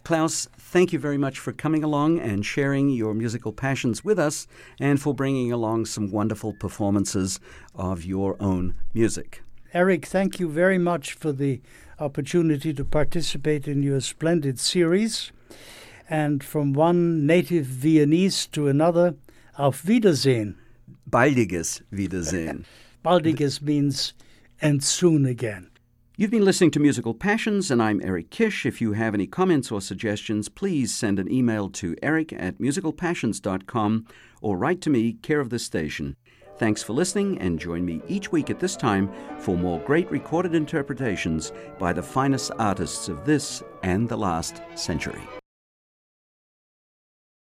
Klaus, thank you very much for coming along and sharing your musical passions with us and for bringing along some wonderful performances of your own music. Eric, thank you very much for the opportunity to participate in your splendid series. And from one native Viennese to another, auf Wiedersehen. Baldiges Wiedersehen. Baldiges means and soon again. You've been listening to Musical Passions, and I'm Eric Kish. If you have any comments or suggestions, please send an email to eric@musicalpassions.com or write to me, care of this station. Thanks for listening, and join me each week at this time for more great recorded interpretations by the finest artists of this and the last century.